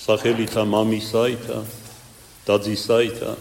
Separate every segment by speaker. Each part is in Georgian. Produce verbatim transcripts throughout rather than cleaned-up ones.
Speaker 1: სახელითა მამისაითა და ძისაითა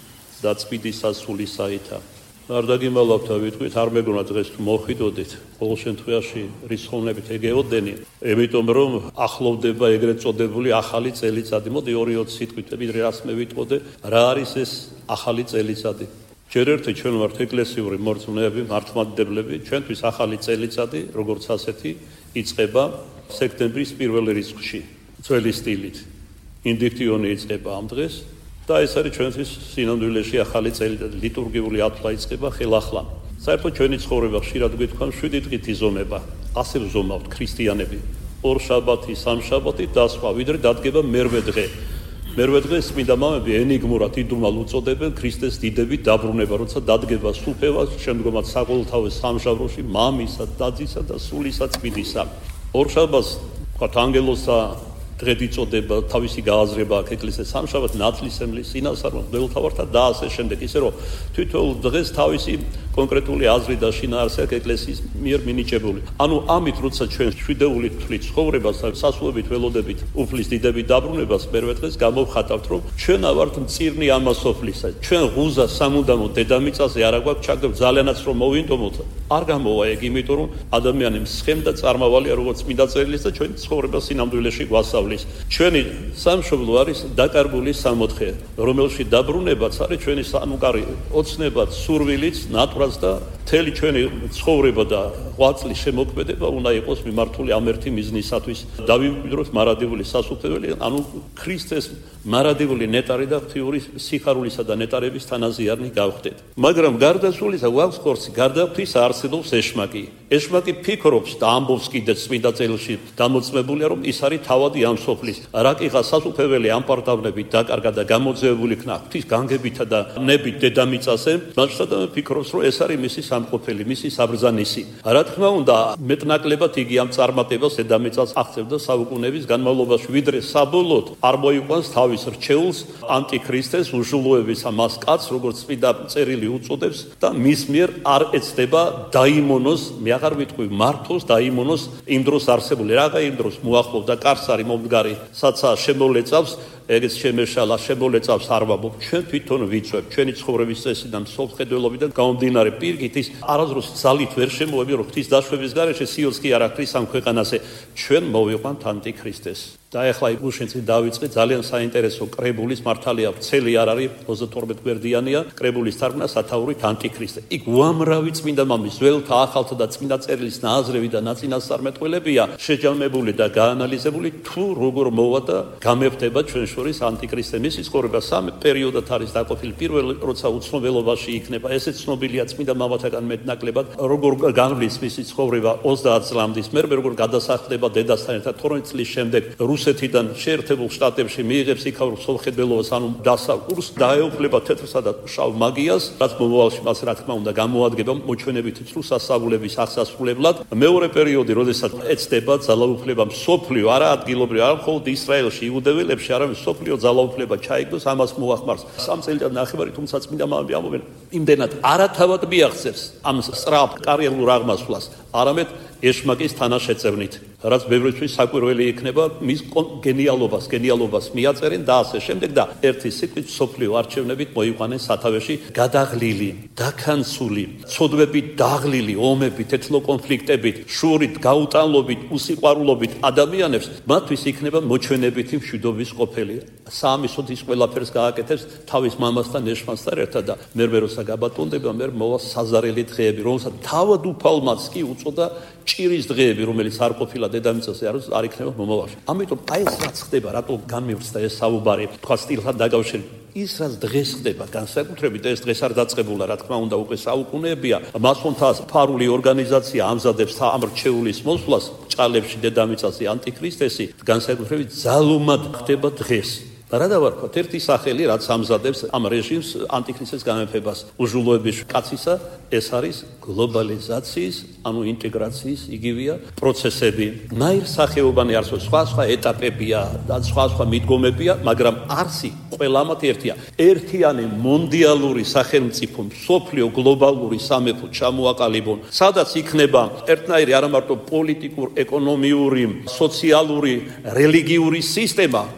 Speaker 1: და წმინდის სასულისაითა. არ დაგიმალავთ და ვიტყვით, არ მეგონა დღეს თუ მოხვიდოდით, ყოველ შემთხვევაში რისხოვნებით ეგეოდენი, იმიტომ რომ ახლოვდება ეგრეთ წოდებული ახალი წელიწადი. მოდი ორი ოცი სიტყვით ვიდრე რას მე ვიტყოდე, რა არის ეს ახალი წელიწადი? ჯერ ერთი ჩვენ ვართ ეკლესიური მორწმუნეები, მართლმადიდებლები, ჩვენთვის ახალი წელიწადი, როგორც ასეთი, იწყება სექტემბრის პირველი რიცხვში, ძველი სტილით. ინდიქტიონი იწყება ამ დღეს და ეს არის ჩვენთვის სინამდვილეში ახალი წელიწადი, ლიტურგიული ათვლა იწყება ხელახლა. საერთოდ ჩვენი ცხოვრება ხშირად გვითხოვ შვიდი დღით იზომება. ასე ვზომავთ ქრისტიანები. ორ შაბათი, სამ შაბათი და სხვა, ვიდრე დადგება მერვე დღე. მერვე დღეს წმინდა მამები ენიგმურად იდუმალ უწოდებენ ქრისტეს დიდებით დაბრუნება, როცა დადგება სუფევა, შემდგომად საყოველთაოს სამჟავროში მამისა, დადისა და სულისა წმინდისა. ორ შაბათს ვთქვათ ანგელოსა დღედ იწოდება, თავისი გააზრება აქვს ეკლესიას, სამშაბათ ნათლისმლის სინასარმა მღვდელმთავართა და ასე შემდეგ, ისე რომ თითოეულ დღეს თავისი კონკრეტული აზრი და შინაარსი აქვს ეკლესიის მიერ მინიჭებული. ანუ ამით როცა ჩვენ შვიდეული თვლით ცხოვრებას და სასულებით ველოდებით უფლის დიდებით დაბრუნებას, მერვე დღეს გამოვხატავთ, რომ ჩვენ ავართ მწირნი ამასოფლისა. ჩვენ ღუზა სამუდამო დედამიწაზე არა გვაქვს ჩაგდებ ძალიანაც რომ მოვინდომოთ. არ გამოვა ეგ, იმიტომ რომ ადამიანი მსხემდა წარმავალია როგორც წმინდა წერილის და ჩვენ ცხოვრება სინამდვილეში გვასწავლის. ჩვენი სამშობლო არის დაკარგული სამოთხე, რომელში დაბრუნებაც არის ჩვენი სამყარო, ოცნებაც, სურვილიც, ნატვრაც და მთელი ჩვენი ცხოვრება და ღვაწლის შემოქმედება უნდა იყოს მიმართული ამ ერთი მიზნისათვის. დავიმკვიდროთ მარადიული სასუფეველი, ანუ ქრისტეს მარადიული ნეტარი და ღვთიური სიხარულისა და ნეტარების თანაზიარნი გავხდეთ. მაგრამ გარდა სულისა გვაქვს ხორცი, გარდა ღვთის არსებობს ეშმაკი. ეშმაკი ფიქრობს და ამბობს კიდეც წმინდა წერილში დამოწმებულია, რომ ის არის თავადი ამ სოფლის. რაკიღა სასუფეველი ამ პარტავნებით დაკარგა და გამოძევებული იქნა ღვთის განგებითა და ნებით დედამიწაზე, მასშტაბად ფიქრობს, რომ ეს არის მისი სამყოფელი, მისი საბრძანისი. რა თქმა უნდა, მეტნაკლებად იგი ამ წარმატებას დედამიწას აღწევდა საუკუნეების განმავლობაში, ვიდრე საბოლოოდ არ მოიყვანს თავის რჩეულს ანტიქრისტეს უჟულოების ამას კაცს, როგორც წმინდა წერილი უწოდებს და მის მიერ არ ეცდება დაიმონოს, მე აღარ ვიტყვი მართოს, დაიმონოს იმ დროს არსებული. რაღა იმ დროს მოახლოვდა კარსარი მომდგარი, საცა შემოლეწავს, ეგეც შემეშალა, შემოლეწავს არ ვამბობ, ჩვენ თვითონ ვიცვებ, ჩვენი ცხოვრების წესიდან, მსოფლმხედველობიდან გამომდინარე პირიქით ის არასდროს ძალით ვერ შემოები, რომ ღვთის დაშვების გარეშე სიელს კი არ აქვს ამ ქვეყანაზე, ჩვენ მოვიყვანთ ანტიქრისტეს. და ეხლა უშენცი დავიწყე ძალიან საინტერესო კრებულის მართალია ვრცელი არ არის ოცდათორმეტ გვერდიანია კრებულის თარგმნა სათაურით ანტიქრისტე. იქ უამრავი წმინდა მამის ძველთა ახალთა და წმინდა წერილის ნააზრევი და ნაწინასწარმეტყველებია შეჯამებული და გაანალიზებული თუ როგორ მოვა და გამეფდება ჩვენ შორის ანტიქრისტე. მისი ცხოვრება სამ პერიოდად არის დაყოფილი. პირველი როცა უცნობელობაში იქნება, ესეც ცნობილია წმინდა მამათაგან მეტნაკლებად, როგორ განვლის მისი ცხოვრება ოცდაათ წლამდის მერე როგორ გადასახლდება დედასთან ერთად თორმეტ წლის შემდეგ რუსეთიდან შეერთებულ შტატებში მიიღებს იქაურ მსოფლმხედველობას, ანუ დასაკურს, დაეუფლება თეთრსა და შავ მაგიას, რაც მომავალში მას რა თქმა უნდა გამოადგება მოჩვენებითი ცრუ სასწავლების აღსასრულებლად. მეორე პერიოდი, როდესაც ეცდება ძალაუფლება მსოფლიო, არა ადგილობრივ, არა მხოლოდ ისრაელში, იუდეველებში, არამედ მსოფლიო ძალაუფლება ჩაიგდოს, ამას მოახმარს სამ წელიწად ნახევარი, თუმცა წმინდა მამები ამბობენ, იმდენად არათავად მიაღწევს ამ სწრაფ კარიერულ აღმასვლას, არამედ ეშმაკის თანაშეწევნით, რაც ბევრისთვის საკვირველი იქნება მის გენიალობას, გენიალობას მიაწერენ და ასე შემდეგ და ერთი სიტყვით სოფლიო არჩევნებით მოიყვანეს სათავეში გადაღლილი, დაქანცული, ცოდვებით დაღლილი, ომებით, ეთნო კონფლიქტებით, შურით, გაუტანლობით, უსიყვარულობით ადამიანებს მათთვის იქნება მოჩვენებითი მშვიდობის ყოფილი. საამისოდ ის ყველაფერს გააკეთებს თავის მამასთან ეშმაკთან ერთად და მერმე როცა გაბატონდება, მერმე მოვა საზარელი დღეები, რომელსაც თავად უფალმაც კი უწოდა ჭირის დღეები, რომელიც არ ყოფილა დედამიწაზე, არ იქნება მომავალში. ამიტომ აი ეს რაც ხდება, რატო განმივცდა ეს საუბარი, თქვა სტილთან დაკავშირებით. ის რაც დღეს ხდება, განსაკუთრებით ეს დღეს არ დაწყებულა, რა თქმა უნდა, უკვე საუკუნეებია. მასონთა ფარული ორგანიზაცია ამზადებს ამ რჩეულის მოსვლას ჭალებში დედამიწაზე ანტიქრისტესი, განსაკუთრებით ძალუმად ხდება დღეს. რა დავარქვათ, ერთი სახელი, რაც ამზადებს ამ რეჟიმს ანტიქრისტეს გამეფებას, უჟულოების კაცისა, ეს არის გლობალიზაციის, ანუ ინტეგრაციის იგივეა პროცესები. ნაირ სახეობანი არსებობს, სხვა სხვა ეტაპებია და სხვა სხვა მიდგომებია, მაგრამ არსი ყველამათ ერთია. ერთიანი მონდიალური სახელმწიფო, მსოფლიო გლობალური სამეფო ჩამოაყალიბონ, სადაც იქნება ერთნაირი არა მარტო პოლიტიკურ, ეკონომიური, სოციალური, რელიგიური სისტემა,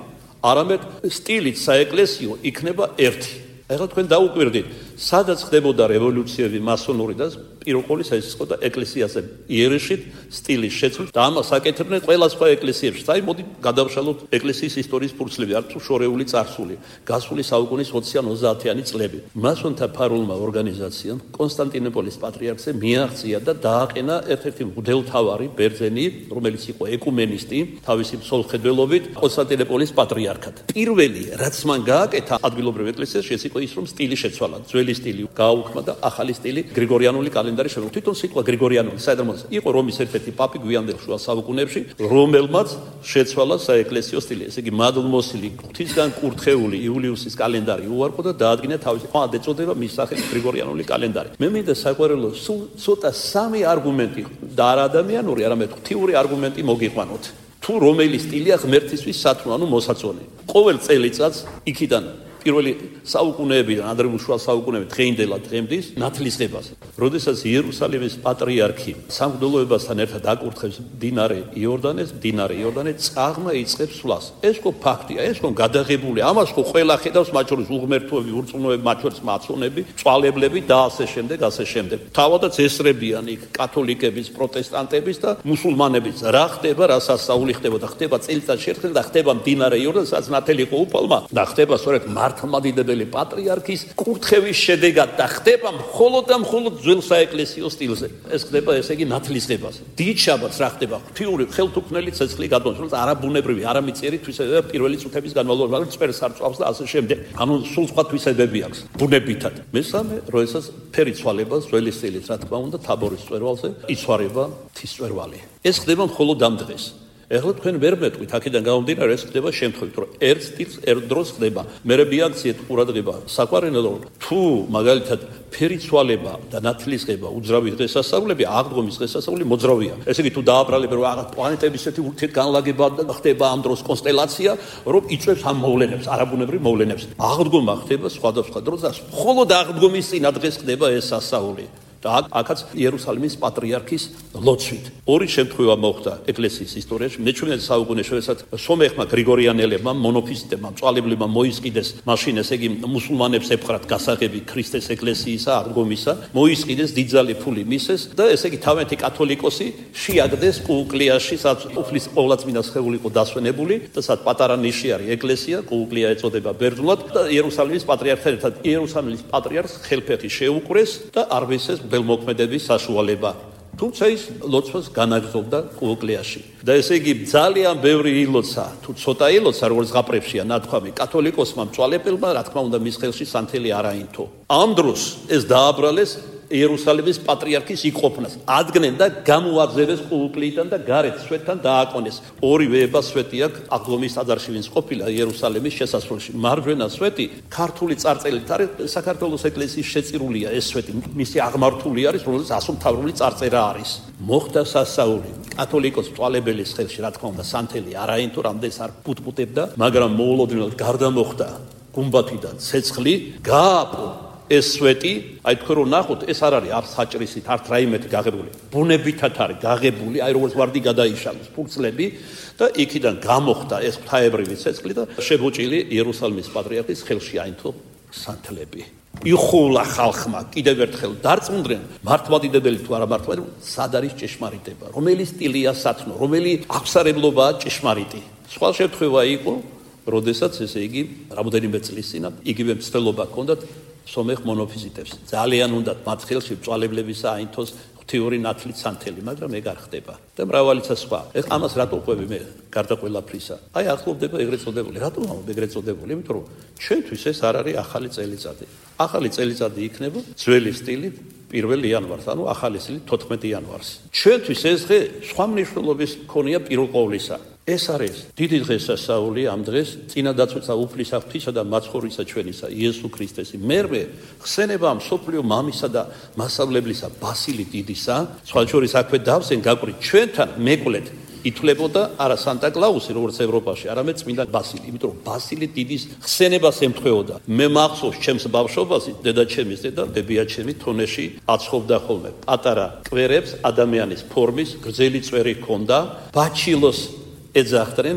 Speaker 1: არამედ სტილით საეკლესიო იქნება ერთი. ეხლა თქვენ დაუკვირდით, სადაც ხდებოდა რევოლუციები მასონური და პირველ ყოვლისა ეს იყო და ეკლესიაზე იერიშით სტილის შეცვლით და ამას აკეთებდნენ ყველა სხვა ეკლესიებში. აი მოდი გადავშალოთ ეკლესიის ისტორიის ფურცლები, არც შორეული წარსული, გასული საუკუნის ოციან ოცდაათიანი წლები. მასონთა ფარულმა ორგანიზაციამ კონსტანტინოპოლის პატრიარქზე მიაღწია და დააყენა ერთ-ერთი მღვდელმთავარი ბერძენი, რომელიც იყო ეკუმენისტი, თავისი მსოლხედველობით კონსტანტინოპოლის პატრიარქად. პირველი, რაც მან გააკეთა ადგილობრივ ეკლესიაში, ეს იყო ის, რომ სტილი შეცვალა. ძველი სტილი გააუქმა და ახალი სტილი გრიგორიანული კალენდარი შემო. თვითონ სიტყვა გრიგორიანული საერთოდ იყო რომის ერთ-ერთი პაპი გვიანდელ შუა საუკუნეებში, რომელმაც შეცვალა საეკლესიო სტილი. ესე იგი, მადლმოსილი ღვთისგან კურთხეული იულიუსის კალენდარი უარყო და დაადგინა თავისი. ხო, ეწოდება მის სახელით გრიგორიანული კალენდარი. მე მინდა საყვარელო სულ ცოტა სამი არგუმენტი და არა ადამიანური, არამედ ღვთიური არგუმენტი მოგიყვანოთ. თუ რომელი სტილია ღმერთისთვის სათნო, ანუ მოსაწონი. ყოველ წელიწადს იქიდან პირველი საუკუნეებიდან ადრეული შუა საუკუნეები დღეინდელად დღემდის ნათლისღებას. როდესაც იერუსალიმის პატრიარქი სამღვდელოებასთან ერთად აკურთხებს მდინარე იორდანეს, მდინარე იორდანე წაღმა იწყებს სვლას. ეს ხო ფაქტია, ეს ხო გადაღებულია. ამას ხო ყველა ხედავს, მათ შორის უღმერთოები, ურწმუნოები, მათ შორის მაცონები, წვალებლები და ასე შემდეგ, ასე შემდეგ. თავადაც ესრებიან იქ კათოლიკების, პროტესტანტების და მუსულმანების. რა ხდება, რა სასწაული ხდება და ხდება წელიწადში ერთხელ და ხდება მდინარე იორდანე, სადაც ნათელი იყო უფალმა და ხდება სწორედ მართლმადიდებელი პატრიარქის კურთხევის შედეგად და ხდება მხოლოდ და მხოლოდ ძველ საეკლესიო სტილზე. ეს ხდება, ესე იგი, ნათლისღებას. დიდშაბათს რა ხდება? ღვთიური ხელთუქმნელი ცეცხლი გადმოდის, რომელიც არაბუნებრივი, არამიწიერი თვისებებია პირველი წუთების განმავლობაში, მაგრამ წვერს არ წვავს და ასე შემდეგ. ანუ სულ სხვა თვისებები აქვს ბუნებითად. მესამე, როდესაც ფერი ცვალება ძველი სტილით, რა თქმა უნდა, თაბორის მწვერვალზე იცვარება მთის მწვერვალი. ეს ხდება მხოლოდ ამ დღეს. ეხლა თქვენ ვერ მეტყვით, აქედან გამომდინარე, ეს ხდება შემთხვევით, რომ ერთ სტილს ერთ დროს ხდება. მერე მიაქციეთ ყურადღება საყვარელო, თუ მაგალითად ფერი ცვალება და ნათლისღება უძრავი დღესასწაულები, აღდგომის დღესასწაული მოძრავია. ესე იგი, თუ დააბრალებენ, რომ რაღაც პლანეტების ერთი ურთიერთგანლაგება ხდება ამ დროს კონსტელაცია, რომ იწვევს ამ მოვლენებს, არაბუნებრივ მოვლენებს. აღდგომა ხდება სხვადასხვა დროს და მხოლოდ აღდგომის წინა დღეს ხდება ეს სასწაული. და აქაც იერუსალიმის პატრიარქის ლოცვით. ორი შემთხვევა მოხდა ეკლესიის ისტორიაში. მეჩვენე საუკუნეში, როდესაც სომეხმა გრიგორიანელებმა, მონოფიზიტებმა, მწვალებლებმა მოისყიდეს მაშინ, ესე იგი, მუსულმანებს ეპყრათ გასაღები ქრისტეს ეკლესიისა, აღდგომისა, მოისყიდეს დიდძალი ფული მისეს და ესე იგი, თავიანთი კათოლიკოსი შეაგდეს კუკლიაში, სადაც უფლის ყოვლადწმინდა სხეული იყო დასვენებული და სადაც პატარა ნიში არის ეკლესია, კუკლია ეწოდება ბერძნულად და იერუსალიმის პატრიარქთან ერთად იერუსალიმის პატრიარქს ხელფეხი შეუყრეს და არ მისცეს მგელმოქმედების საშუალება. თუმცა ის ლოცვას განაგრძობდა კუკლიაში. და ესე იგი, ძალიან ბევრი ილოცა, თუ ცოტა ილოცა, როგორც ღაპრებშია ნათქვამი, კათოლიკოსმა მწვალებელმა, რა თქმა უნდა, მის ხელში სანთელი არ აინთო. ამ დროს ეს დააბრალეს იერუსალიმის პატრიარქის იყოფნას. ადგენენ და გამოაგზავნეს კუკლიდან და გარეთ სვეტთან დააკონეს. ორივე ება სვეტი აქვს აღდგომის ტაძარში, ვინც ყოფილა იერუსალიმის შესასვლელში. მარჯვენა სვეტი ქართული წარწერით არის, საქართველოს ეკლესიის შეწირულია ეს სვეტი, მისი აღმართული არის, რომელზეც ასომთავრული წარწერა არის. მოხდა სასწაული. კათოლიკოს მწვალებელის ხელში, რა თქმა უნდა, სანთელი არ აინთო, რამდენს არ პუტპუტებდა, მაგრამ მოულოდნელად გარდა მოხდა გუმბათიდან ცეცხლი, გააპო ეს სვეტი, აი თქვენ რომ ნახოთ, ეს არ არის არ საჭრისით, არ რაიმეთი გაღებული. ბუნებითად არის გაღებული, აი როგორც ვარდი გადაიშალეს ფურცლები და იქიდან გამოხდა ეს ღვთაებრივი ცეცხლი და შებოჭილი იერუსალიმის პატრიარქის ხელში აინთო სანთლები. იხულა ხალხმა, კიდევ ერთხელ დარწმუნდნენ, მართლმადიდებელი თუ არა მართლმადიდებელი, სად არის ჭეშმარიტება, რომელი სტილია სათნო, რომელი აღსარებლობაა ჭეშმარიტი. სხვა შემთხვევა იყო, როდესაც ესე იგი, რამოდენიმე წლის წინ იგივე მცდელობა ჰქონდათ სომეხ მონოფიზიტებს. ძალიან უნდათ მათ ხელში მწვალებლებისა აინთოს ღვთიური ნათლით სანთელი, მაგრამ ეგ არ ხდება. და მრავალიცა სხვა. ეხლა ამას რატო ყვები მე გარდა ყველაფრისა? აი ახლოვდება ეგრეთ წოდებული. რატო ამბობ ეგრეთ წოდებული? იმიტომ რომ ჩვენთვის ეს არ არის ახალი წელიწადი. ახალი წელიწადი იქნება ძველი სტილით პირველი იანვარს, ანუ ახალი სტილით თოთხმეტი იანვარს. ჩვენთვის ეს დღე სხვა მნიშვნელობის მქონია პირველ ყოვლისა. ეს არის დიდი დღესასწაული ამ დღეს, წინადაცვისა უფლისა ღვთისა და მაცხოვრისა ჩვენისა იესო ქრისტესი. მერვე ხსენება მსოფლიო მამისა და მასავლებლისა ბასილი დიდისა, სხვა შორის აქვე დავსენ გაკვრი ჩვენთან მეკვლეთ ითვლებოდა არა სანტა კლაუსი როგორც ევროპაში, არამედ წმინდა ბასილი, იმიტომ რომ ბასილი დიდის ხსენებას ემთხვეოდა. მე მახსოვს ჩემს ბავშვობაში, დედაჩემის დედა, ბებიაჩემი თონეში აცხობდა ხოლმე პატარა კვერებს ადამიანის ფორმის გრძელი წვერი ჰქონდა, ბაჩილოს ეძახდნენ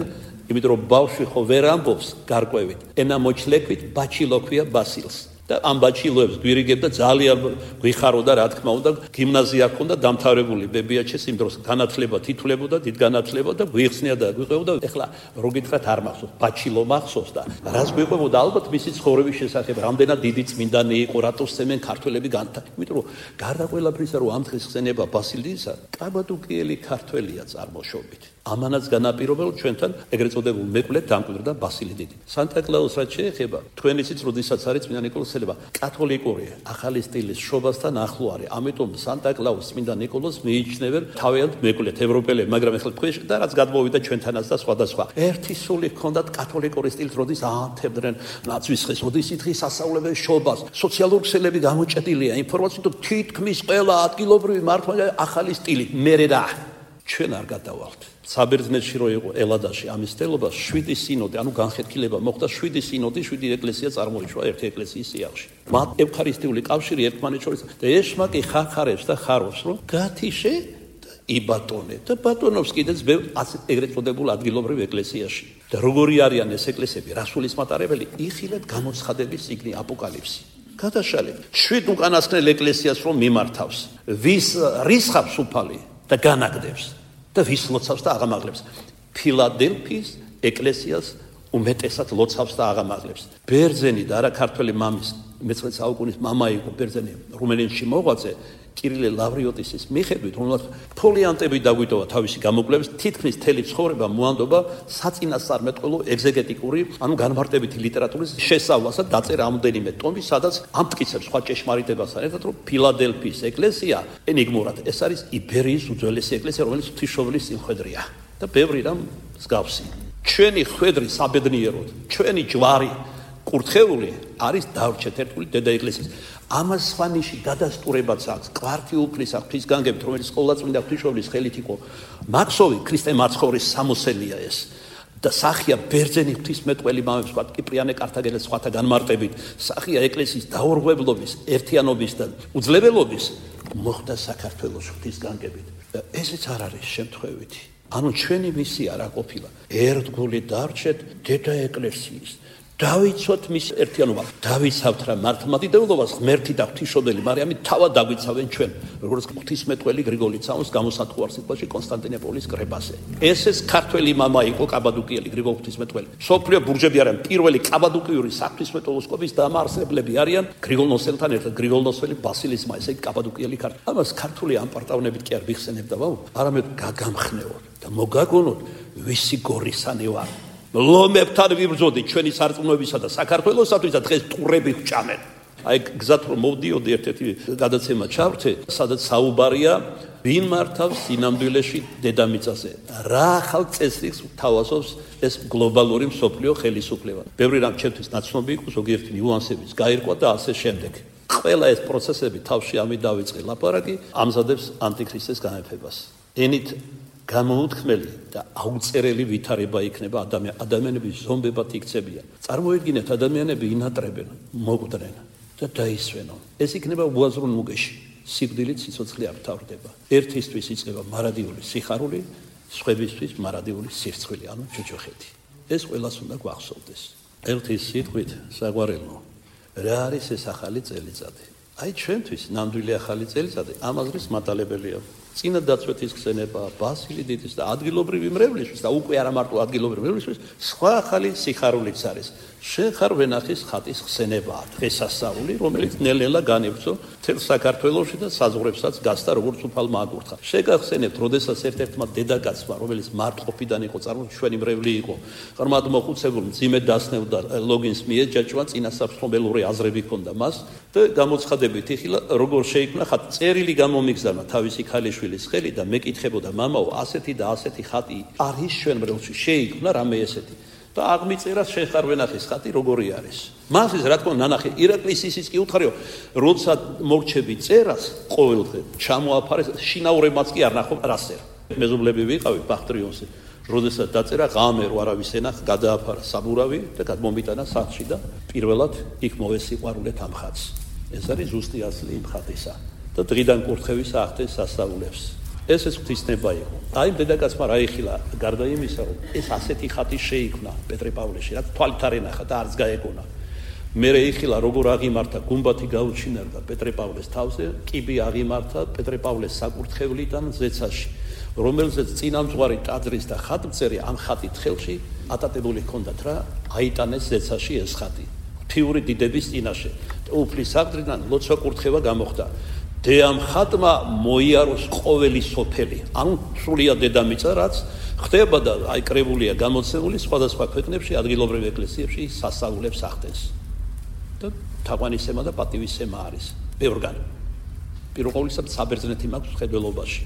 Speaker 1: იმიტომ რომ ბავშვი ხო ვერ ამბობს გარკვევით, ენა მოჩლექვით ბაჩილო ქვია ბასილს. და ამ ბაჩილოებს გვირიგებდა ძალიან გვიხაროდა რა თქმა უნდა გიმნაზია ჰქონდა დამთავრებული ბებიაჩეს იმ დროს განათლება თითვლებოდა დიდ განათლება და გვიხსნია და გვიყვებოდა ეხლა რო გითხრათ არ მახსოვს ბაჩილო მახსოვს და რას გვიყვებოდა ალბათ მისი ცხოვრების შესახებ რამდენად დიდი წმინდანი იყო რატო სცემენ ქართველები განთა იმიტომ რომ გარდა ყველაფრისა რომ ამ დღეს ხსენება ბასილისა კაბადოკიელი ქართველია წარმოშობით ამანაც განაპირობებულ ჩვენთან ეგრეთ წოდებულ მეკვლედ დამკვიდრდა ბასილი დიდი სანტა-კლაუს რაც შეეხება თქვენიცით როდესაც არის წმინდა ნიკოლოზ კათოლიკური ახალი სტილის შობასთან ახლო არის. ამიტომ სანტა-კლაუს წმინდა ნიკოლოზს მიიჩნევენ თავიანთ მეკვლედ ევროპელები, მაგრამ ეხლა თქვენ და რაც გადმოვიდა ჩვენთანაც და სხვადასხვა. ერთი სული ჰქონდათ კათოლიკური სტილს, როდის აანთებდნენ ნაცვის ხეს, როდის ითხრის სასწავლებელ შობას. სოციალური ქსელები გამოჭედილია, ინფორმაციით თითქმის ყველა ადგილობრივი მართლმადიდებელი ახალი სტილი. მერე რა ჩვენ არ გადავალთ. საბერძნეთში რო იყო ელადაში ამის სტელობა შვიდი სინოდი, ანუ განხეთქილება მოხდა შვიდი სინოდი, შვიდი ეკლესია წარმოიშვა ერთი ეკლესიის სიახლში. მათ ევქარისტიული კავშირი ერთმანეთს შორის და ეშმაკი ხახარებს და ხარობს, რომ გათიშე და იბატონე და ბატონობს კიდეც ეგრეთ წოდებულ ადგილობრივ ეკლესიაში. და როგორი არიან ეს ეკლესიები, რასულის მატარებელი, იხილეთ გამოცხადების წიგნი აპოკალიფსი. გადაშალეთ შვიდ უკანასკნელ ეკლესიას რომ მიმართავს, ვის რისხავს უფალი და განაგდებს. და ვის ლოცავს და აღამაღლებს ფილადელფიის ეკლესიას უმეტესად ლოცავს და აღამაღლებს ბერძენი და არა ქართველი მამის მეცხრე საუკუნის მამა იყო ბერძენი რუმელიაში მოღვაწე კირილე ლავრიოტისის მიხედვით რომელსაც ფოლიანტები დაგვიტოვა თავისი გამოკვლევების თითქმის მთელი ცხოვრება მოანდობა საწინასწარმეტყველო ეგზეგეტიკური ანუ განმარტებითი ლიტერატურის შესწავლასა დაწერა ამდენიმე ტომი სადაც ამტკიცებს სხვა ჭეშმარიტებასთან ერთად რომ ფილადელფიის ეკლესია ენიგმურად ეს არის იბერიის უძველესი ეკლესია რომელიც ღვთისმშობლის სიმხედრეა და ბევრი რამ მსგავსი ჩვენი ხვედრი საბედნიეროდ ჩვენი ჯვარი კურთხეული არის დავრჩეთ ერთგული დედა ეკლესიის ამას სხვანიში გადასტურებაც აქვს კვართი უფლის ღვთისგანგებით რომელიც ყოვლადწმინდა ღვთისმშობლის ხელით იყო მაქსოვი ქრისტე მაცხოვრის სამოსელია ეს და სახია ბერძენი ღვთისმეტყველი მამებს ვთქვათ კიპრიანე კართაგენელის სხვათა განმარტებით სახია ეკლესიის დაურღვებლობის ერთიანობის და უძლებელობის მოხდა საქართველოს ღვთისგანგებით და ესეც არ არის შემთხვევითი ანუ ჩვენი მისია რა ყოფილა ერთგული დარჩეთ დედა ეკლესიის დავიცვათ მის ერთიანობა დავიცავთ რა მართლმადიდებლობას ღმერთი და ღვთისმშობელი მარიამი თავად დაგვიცავენ ჩვენ როგორც ღვთისმეტყველი გრიგოლი ცამოს გამოსათხოვარ სიტყვაში კონსტანტინოპოლის კრებაზე ესეც ქართველი მამა იყო კაბადოკიელი გრიგოლ ღვთისმეტყველი სოფლიო ბურჯები არიან პირველი კაბადოკიური საფრთხისმეტყველოსკოპის დამაარსებლები არიან გრიგოლ ნოსელთან ერთად გრიგოლ ნოსელი ბასილის მა ესე კაბადოკიელი ქართველი ამას ქართული ამპარტავნებით კი არ ვიხსენებდა ვაუ არამედ გაგამხნევოთ და მოგაგონოთ ვისი გორისანი ვარ ლომებთან ვიბრძოდი ჩვენი სარწმუნოებისა და საქართველოსათვის და დღეს ტურები ვჭამენ. აი გზად რომ მოვდიოდი ერთ-ერთი გადაცემა ჩავრთე, სადაც საუბარია ვინ მართავს სინამდვილეში დედამიწაზე. რა ახალ წესრიგს თავაზობს ეს გლობალური მსოფლიო ხელისუფლება. ბევრი რამ ჩემთვის ნაცნობი იყო, ზოგიერთი ნიუანსებიც გაირკვა და ასე შემდეგ. ყველა ეს პროცესები თავში ამით დავიწყე ლაპარაკი ამზადებს ანტიქრისტეს განათებას. ენით გამოუთქმელი და აუწერელი ვითარება იქნება ადამიანების ზომბებად იქცებიან. წარმოიდგინეთ ადამიანები ინატრებენ, მოკვდნენ და დაისვენონ. ეს იქნება უაზრო ნუგეში. სიკვდილით სიცოცხლე არ თავდება. ერთისთვის იწყება მარადიული სიხარული, სხვებისთვის მარადიული სირცხვილი, ანუ ჯოჯოხეთი. ეს ყველას უნდა გვახსოვდეს. ერთის სიტყვით საყვარელო, რა არის ეს ახალი წელიწადი? აი ჩვენთვის ნამდვილი ახალი წელიწადი ამაზრის მატალებელია. წინა დაცვეთის ხსენება ბასილი დიდის და ადგილობრივი მრევლისთვის და უკვე არა მარტო ადგილობრივი მრევლისთვის სხვა ახალი სიხარულიც არის. შენ ხარ ვენახის ხატის ხსენებაა დღესასწაული, რომელიც ნელ-ნელა განივსო მთელ საქართველოში და საზღვრებსაც გასცა როგორც უფალმა აკურთხა. შეგახსენებთ, როდესაც ერთ-ერთმა დედაკაცმა, რომელიც მარტყოფიდან იყო წარმოშობილი, ჩვენი მრევლი იყო, ღრმად მოხუცებულ, მძიმე დასნევდა ლოგინს მიეჯაჭვა, წინასაფრთხობელური აზრები ჰქონდა მას და გამოცხადებით იხილა, როგორ შეიქმნა ხატი. წერილი გამომიგზავნა თავისი ქალიშვილის ხელი და მეკითხებოდა მამაო, ასეთი და ასეთი ხატი არის ჩვენ მრევლში, შეიქმნა რამე ესეთი. და აღმიწერა შენ ხარ ვენახის ხატი როგორი არის. მასის რა თქმა უნდა ნანახი ირაკლის ისიც კი უთხარიო, როცა მორჩები წერას ყოველდღე ჩამოაფარეს, შინაურებმაც კი არ ნახო რასერა. მეზობლები ვიყავი ბახტრიონზე. როდესაც დაწერა ღამე რო არავის ენახ, გადააფარა საბურავი და გადმომიტანა სახლში და პირველად იქ მოვესიყვარულეთ ამ ხატს. ეს არის ზუსტი ასლი იმ ხატისა. და დღიდან კურთხევის ახდენს სასწაულებს. ეს ეს ღვთისნება იყო. აი დედაკაცმა რა იხილა გარდა იმისა, რომ ეს ასეთი ხატი შეიქმნა პეტრე-პავლეში, რაც თვალით არ ენახა და არც გაეგონა. მერე იხილა როგორ აღიმართა გუმბათი გაუჩინარდა პეტრე-პავლეს თავზე, კიბი აღიმართა პეტრე-პავლეს საკურთხევლიდან ზეცაში, რომელზეც წინამძღვარი ტაძრის და ხატმწერი ამ ხატით ხელში ატატებული ჰქონდათ რა, აიტანეს ზეცაში ეს ხატი. ღვთიური დიდების წინაშე. უფლის საგდრიდან ლოცვა კურთხევა გამოხდა. დე ამ ხატმა მოიაროს ყოველი სოფელი. ანუ სრულიად დედამიწა, რაც ხდება და აი კრებულია გამოცემული სხვადასხვა ქვეყნებში, ადგილობრივ ეკლესიებში სასწაულებს ახდენს. და თაყვანისცემა და პატივისცემა არის ბევრგან. პირველ ყოვლისა საბერძნეთი მაქვს მხედველობაში.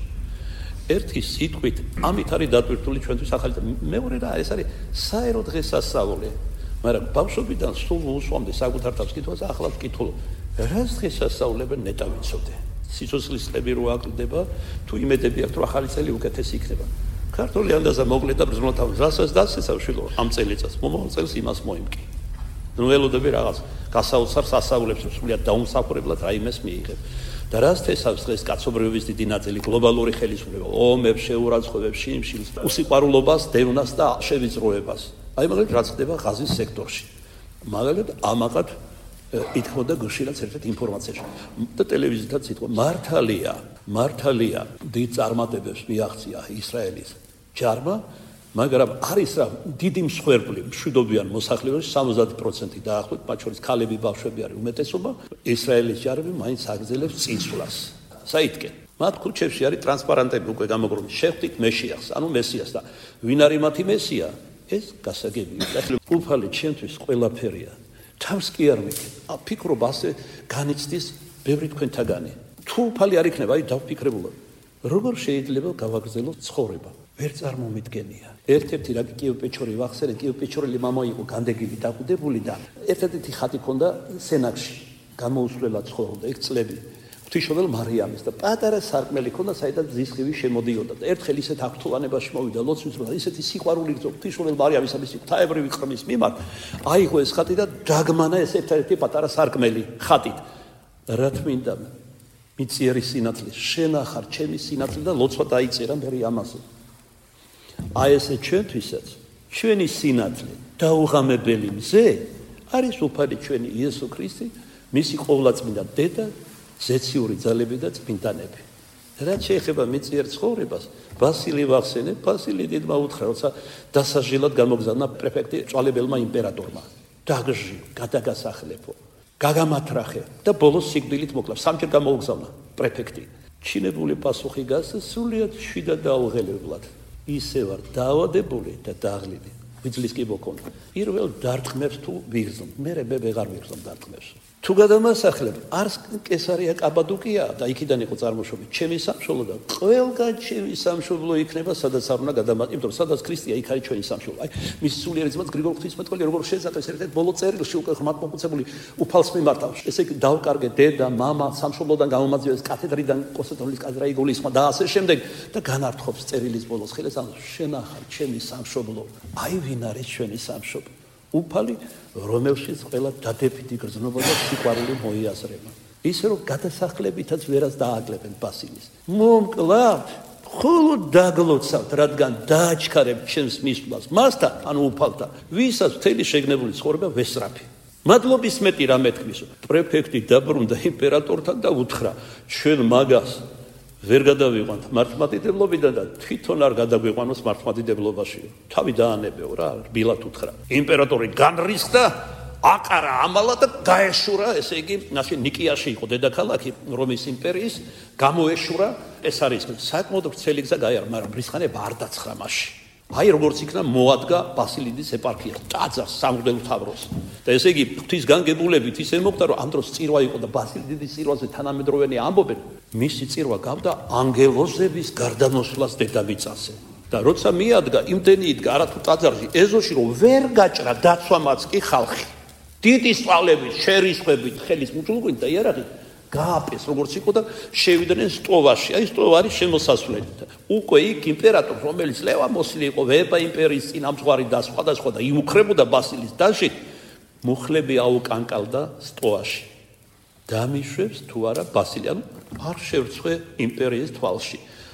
Speaker 1: ერთი სიტყვით ამით არის დატვირთული ჩვენთვის ახალი და მეორე რა ეს არის საერო დღესასწაული. მაგრამ ბავშვობიდან სულ უსვამდი საკუთარ თავს კითხვას, ახლა ვკითხულობ, რას დღესასწაულებენ ნეტა ვიცოდე. სიცოცხლის წლები რო აკლდება, თუ იმედები აქვს, რომ ახალი წელი უკეთესი იქნება. ქართული ანდაზა მოკლედ და ბრძნულად თავი, რასაც დასეცავ შვილო ამ წელიწადს, მომავალ წელს იმას მოიმკი. ნუ ველოდები რაღაც გასაოცარ სასწაულებს, სრულიად დაუმსახურებლად რაიმეს მიიღებ. და რას თესავს დღეს კაცობრიობის დიდი ნაწილი გლობალური ხელისუფლება, ომებს, შეურაცხყოფებს, შიმშილს, უსიყვარულობას, დევნას და შევიწროებას. აი მაგალითად რაც ხდება ღაზის სექტორში. მაგალითად ამაყად ითხოვდა გუშინაც ერთ-ერთ ინფორმაციაში და ტელევიზიითაც ითქვა მართალია, მართალია დიდ წარმატებებს მიაღწია ისრაელის ჯარმა, მაგრამ არის რა დიდი მსხვერპლი მშვიდობიან მოსახლეობაში სამოცდაათი პროცენტი დაახლოებით, მათ შორის ქალები, ბავშვები არის უმეტესობა, ისრაელის ჯარები მაინც აგრძელებს წინსვლას. საითკენ მათ ქუჩებში არის ტრანსპარანტები უკვე გამოგრული, შეხვდით მესიას, ანუ მესიას და ვინ არის მათი მესია? ეს გასაგებია. ეხლა უფალი ჩემთვის ყველაფერია. თავს კი არ ვიქნებ. აფიქრობ ასე განიცდის ბევრი თქვენთაგანი. თუ უფალი არ იქნება, აი დავფიქრებულად. როგორ შეიძლება გავაგრძელოთ ცხოვრება? ვერ წარმომიდგენია. ერთ-ერთი რა კიევ-პეჩორი ვახსენე, კიევ-პეჩორელი მამა იყო განდეგილი, დაყუდებული და ერთ-ერთი ხატი ჰქონდა სენაკში. გამოუსვლელად ცხოვრობდა ეგ წლები. ღვთისმშობელ მარიამის და პატარა სარკმელი ჰქონდა, საიდანაც ძის ხივი შემოდიოდა და ერთხელ ისეთ აქტუალობაში მოვიდა ლოცვის დროს, ისეთი სიყვარული გრძო ღვთისმშობელ მარიამის ამის ღვთაებრივი ყრმის მიმართ, აიღო ეს ხატი და დაგმანა ეს ერთ-ერთი პატარა სარკმელი ხატით. რა თმინდა მიწიერი სინათლე, შენ ახარ ჩემი სინათლე და ლოცვა დაიწერა მე ამაზე. აი ესე ჩვენთვისაც ჩვენი სინათლე დაუღამებელი მზე არის უფალი ჩვენი იესო ქრისტე, მისი ყოვლადწმინდა დედა, ზეციური ძალები და წმინდანები. რაც შეეხება მიწიერ ცხოვრებას, ბასილი ვახსენე, ბასილი დიდმა უთხრა, როცა დასაჟილად გამოგზავნა პრეფექტი ჭვალებელმა იმპერატორმა. დაგჟი, გადაგასახლებო, გაგამათრახე და ბოლოს სიკვდილით მოკლა. სამჯერ გამოგზავნა პრეფექტი. ჩინებული პასუხი გასცა სრულიად შვიდა დაუღელებლად. ისე ვარ დაავადებული და დაღლილი. ვიძლის კი მოკონდა. პირველ დარტყმებს თუ ვიგრძნობ, მერე მე ვეღარ ვიგრძნობ დარტყმებს. თუ გადამასახლებ, არს კესარია კაბადოკია და იქიდან იყო წარმოშობილი, ჩემი სამშობლო და ყველგან ჩემი სამშობლო იქნება, სადაც არ უნდა გადამატი, იმიტომ რომ სადაც ქრისტეა, იქ არის ჩვენი სამშობლო. აი, მის სულიერი ძმაც გრიგოლ ღვთისმეტყველი როგორ შეეძახეს ერთ-ერთ ბოლო წერილში უკვე ხმად მოხუცებული უფალს მიმართავ. ესე იგი დავკარგე დედა, მამა, სამშობლოდან გამომაძიეს კათედრიდან, კონსტანტინოპოლის კათედრა იგულისხმა და ასე შემდეგ და განართხოვს წერილის ბოლოს ხელს, ანუ შენ ახარ ჩემი სამშობლო. აი ვინ არის ჩვენი სამშობლო? უფალი, რომელშიც ყველა დადებითი გრძნობა და სიყვარული მოიაზრება. ისე რომ გადასახლებითაც ვერას დააგლებენ ბასილის. მომკლავთ, ხოლოდ დაგლოცავთ, რადგან დააჩქარებთ ჩემს მისვლას მასთან, ანუ უფალთან, ვისაც მთელი შეგნებული ცხოვრება ვესწრაფი. მადლობის მეტი რა მეთქმისო. პრეფექტი დაბრუნდა იმპერატორთან და უთხრა, ჩვენ მაგას ვერ გადავიყვანთ მართლმადიდებლობიდან და თვითონ არ გადაგვიყვანოს მართლმადიდებლობაში. თავი დაანებეო რა, რბილად უთხრა. იმპერატორი განრისხდა, აკარა ამალა და გაეშურა, ესე იგი, ნაში ნიკიაში იყო დედაქალაქი რომის იმპერიის, გამოეშურა, ეს არის საკმაოდ ვრცელი გზა გაიარა, მაგრამ რისხანება არ დაცხრა მასში. აი როგორც იქნა მოადგა ბასილიდის ეპარქია, ტაძარს სამღვდელო მთავროს. და ესე იგი, ღვთის განგებულებით ისე მოხდა, რომ ამ დროს წირვა იყო და ბასილიდის წირვაზე თანამედროვენი ამბობენ, მისი წირვა გავდა ანგელოზების გარდანოსვლას დედამიწაზე. და როცა მიადგა, იმდენი იდგა არათუ ტაძარში, ეზოში რომ ვერ გაჭრა დაცვამაც კი ხალხი. დიდი სწავლებით, შერისხვებით, ხელის მუჭულყვით და იარაღით გააპეს როგორც იყო და შევიდნენ სტოვაში. აი სტოვა არის შემოსასვლელი. უკვე იქ იმპერატორს, რომელიც ლევამოსილი იყო, ვება იმპერიის წინამძღვარი და სხვადასხვა და იუქრებოდა ბასილის დაშით, მუხლები აუკანკალდა სტოვაში. დამიშვებს თუ არა ბასილი, ანუ არ შევწვე იმპერიის თვალში.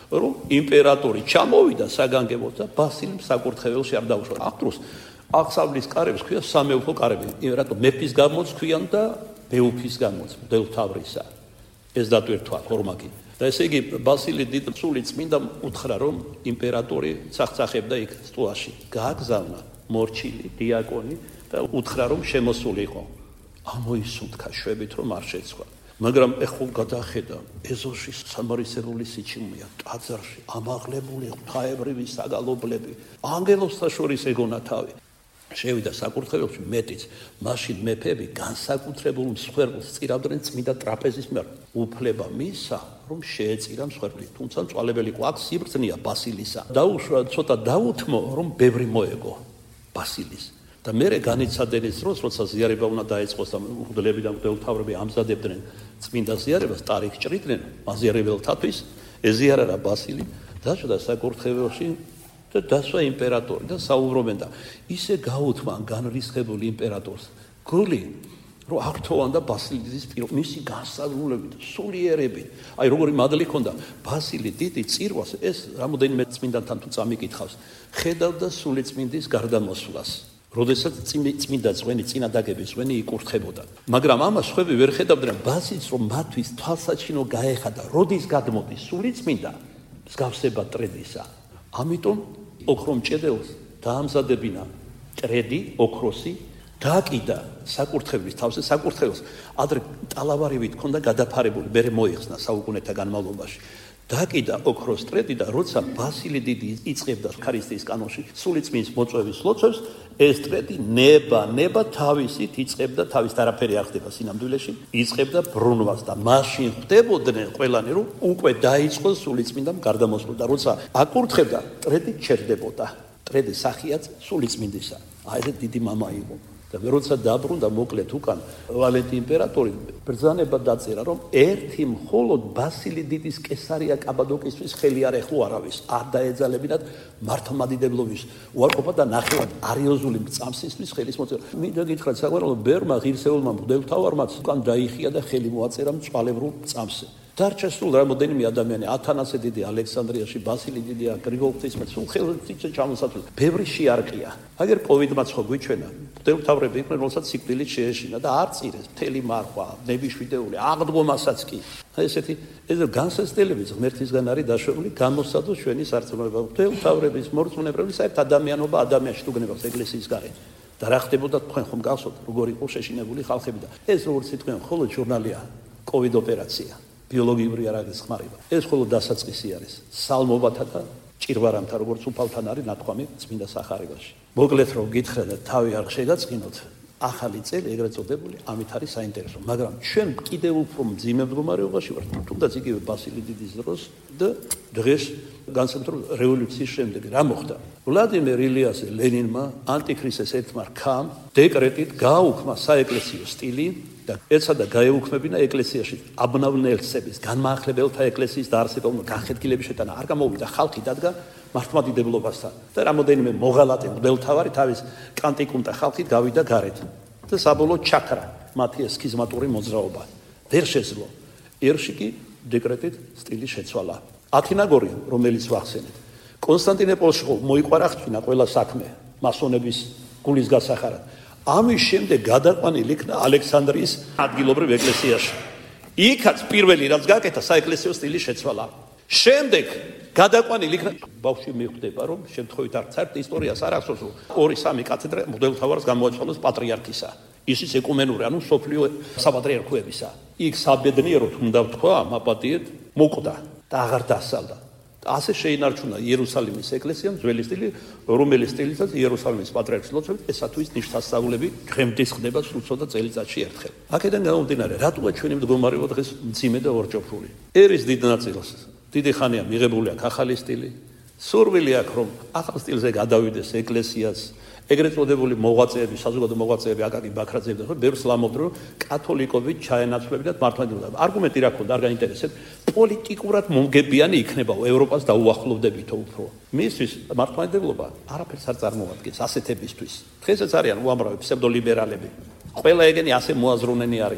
Speaker 1: რომ იმპერატორი ჩამოვიდა საგანგებოდ და ბასილიმ საკურთხეველში არ დაუშვა. ამ დროს აღსავლის კარებს ქვია სამეუფლო კარები. რატომ მეფის გამოც ქვიან და ბეუფის გამოც, მღვდელმთავრისა. ეს დატვირთვა ფორმაკი. და ესე იგი ბასილი დიდ სული წმინდა უთხრა რომ იმპერატორი ცახცახებდა იქ სტუაში. გააგზავნა მორჩილი, დიაკონი და უთხრა რომ შემოსული იყო. ამოისუნთქა შვებით რომ არ შეცვლა. მაგრამ ეხლა გადახედა ეზოში სამარისერული სიჩუმეა, ტაძარში ამაღლებული ღვთაებრივი საგალობლები, ანგელოსთა შორის ეგონა თავი. შევიდა საკურთხეველში მეტიც, მაშინ მეფეები განსაკუთრებულ მსხვერპლს წირავდნენ წმინდა ტრაპეზის მიერ. უფლება მისა, რომ შეეწირა მსხვერპლი, თუმცა მწვალებელი იყო აქ სიბრძნეა ბასილისა. დაუშვა ცოტა დაუთმო, რომ ბევრი მოეგო ბასილის. და მერე განიცადენის დროს, როცა ზიარება უნდა დაეწყოს და მღვდლები და მღვდელმთავრები ამზადებდნენ წმინდა ზიარებას, ტარიქს ჭრიდნენ მაზიარებელთათვის, ეზიარა ბასილი, დაჭრა საკურთხეველში და დასვა იმპერატორი და საუბრობენ და ისე გაუთმა განრისხებულ იმპერატორს გული რომ აღთოვანდა ბასილის პირო მისი განსაზღვრებით სულიერებით აი როგორი მადლი ჰქონდა ბასილი დიდი წირვას ეს რამოდენიმე წმინდანთან თუ წამიკითხავს ხედავდა სულიწმინდის გარდამოსვლას როდესაც წმინდა ძღვენი წინადაგების ძღვენი იკურთხებოდა მაგრამ ამას ხვები ვერ ხედავდნენ ბასილს რომ მათთვის თვალსაჩინო გაეხადა როდის გადმოდის სულიწმინდა მსგავსება ტრედისა ამიტომ ოქრომჭედელს დაამზადებინა ტრედი ოქროსი დააკიდა საკურთხევლის თავზე საკურთხეველს ადრე ტალავარივით ჰქონდა გადაფარებული მერე მოიხსნა საუკუნეთა განმავლობაში დააკიდა ოქროს ტრედი და როცა ბასილი დიდი იწყებდა ქარისტიის კანონში სულიწმინდის მოწვევის ლოცვებს ეს ტრედი ნება ნება თავისით იწყებდა თავის არაფერი არ ხდება სინამდვილეში იწყებდა ბრუნვას და მაშინ ხდებოდნენ ყველანი რომ უკვე დაიწყო სულიწმინდამ გარდამოსვლა და როცა აკურთხებდა ტრედი ჩერდებოდა ტრედი სახიაც სულიწმინდისა აი ეს დიდი მამა იყო და როცა დაბრუნდა მოკლედ უკან ვალენტი იმპერატორი ბრძანება დაწერა რომ ერთი მხოლოდ ბასილი დიდის კესარია კაბადოკისთვის ხელი არ ეხლო არავის არ დაეძალებინათ მართლმადიდებლობის უარყოფა და ნახევად არიოზული წამსისთვის ხელის მოწერა მინდა გითხრათ საყვარელო ბერმა ღირსეულმა მღვდელმთავარმაც უკან დაიხია და ხელი მოაწერა მწვალებრულ წამსზე დარჩა სულ რამოდენიმე ადამიანი ათანასე დიდი ალექსანდრიაში ბასილი დიდია გრიგოლ ღვთისმეტყველს სულ ხელში ჩამოსაცვლელი ბევრი შეარყია აგერ კოვიდმაც ხო გვიჩვენა მღვდელმთავრები იყვნენ როდესაც სიკვდილით შეეშინა და არ წირეს მთელი მარხვა ნებიშვიდეული აღდგომასაც კი ესეთი ეს განსაცდელების ღმერთისგან არის დაშვებული გამოსადოს ჩვენი სარწმუნოება მღვდელმთავრების მორწმუნებრების საერთოდ ადამიანობა ადამიანში თუ გნებავს ეკლესიის გარეთ და რა ხდებოდა თქვენ ხომ გახსოვთ როგორ იყო შეშინებული ხალხები და ეს როგორც თქვენ მხოლოდ ჟურნალია კოვიდ ოპერაცია ბიოლოგიური არ არის ხმარება. ეს მხოლოდ დასაწყისი არის. სალმობათა და ჭირვარამთა როგორც უფალთან არის ნათქვამი წმინდა სახარებაში. მოკლედ რომ გითხრათ და თავი არ შეგაწყინოთ, ახალი წელი ეგრეთ წოდებული ამით არის საინტერესო, მაგრამ ჩვენ კიდევ უფრო მძიმე მდგომარეობაში ვართ, თუნდაც იგივე ბასილი დიდის დროს და დღეს განსაკუთრებით რევოლუციის შემდეგ რა მოხდა? ვლადიმერ ილიასე ლენინმა ანტიქრისტეს ერთმა რქამ დეკრეტით გააუქმა საეკლესიო სტილი და ეცადა გაეუქმებინა ეკლესიაში აბნავნელსების განმაახლებელთა ეკლესიის დაარსება უნდა განხეთქილების შეტანა არ გამოვიდა ხალხი დადგა მართლმადიდებლებასთან და რამოდენიმე მოღალატე მღვდელმთავარი თავის კანტიკუნტა ხალხით გავიდა გარეთ და საბოლოოდ ჩაქრა მათი სქიზმატური მოძრაობა ვერ შეძლო ერში კი დეკრეტით სტილი შეცვალა ათინაგორი რომელიც ვახსენეთ კონსტანტინოპოლში მოიყვარა ხჩინა ყველა საქმე მასონების გულის გასახარად ამის შემდეგ გადაყვანილი იქნა ალექსანდრიის ადგილობრივ ეკლესიაში. იქაც პირველი რაც გაკეთა საეკლესიო სტილი შეცვალა. შემდეგ გადაყვანილი იქნა ბავშვი მიხვდება რომ შემთხვევით არ საერთოდ ისტორიას არ ახსოვს რომ ორი სამი კათედრა მღვდელმთავარს გამოაცხადოს პატრიარქისა. ისიც ეკუმენური ანუ სოფლიო საპატრიარქოებისა. იქ საბედნიეროდ უნდა ვთქვა მაპატიეთ მოკვდა და აღარ დასალდა. ასე შეინარჩუნა იერუსალიმის ეკლესიამ ძველი სტილი, რომელიც სტილიცაც იერუსალიმის პატრიარქის ლოცვებით ესათვის ნიშნასწავლები დღემდე ხდება სულ ცოტა წელიწადში ერთხელ. აქედან გამომდინარე, რატოა ჩვენი მდგომარეობა დღეს მძიმე და ორჯოფული? ერის დიდ ნაწილს დიდი ხანია მიღებული აქ ახალი სტილი. სურვილი აქვს რომ ახალ სტილზე გადავიდეს ეკლესიაც ეგრეთ წოდებული მოღვაწეები, საზოგადო მოღვაწეები აკაკი ბაქრაძეები და ბევრს ლამობდნენ რომ კათოლიკობი ჩაენაცვლებინათ მართლმადიდებლობა. არგუმენტი რა ქონდა, არ გაინტერესებთ. პოლიტიკურად მომგებიანი იქნებაო ევროპას დაუახლოვდებითო უფრო. მისთვის მართლმადიდებლობა არაფერს არ წარმოადგენს ასეთებისთვის. დღესაც არიან უამრავი ფსევდოლიბერალები. ყველა ეგენი ასე მოაზროვნენი არიან.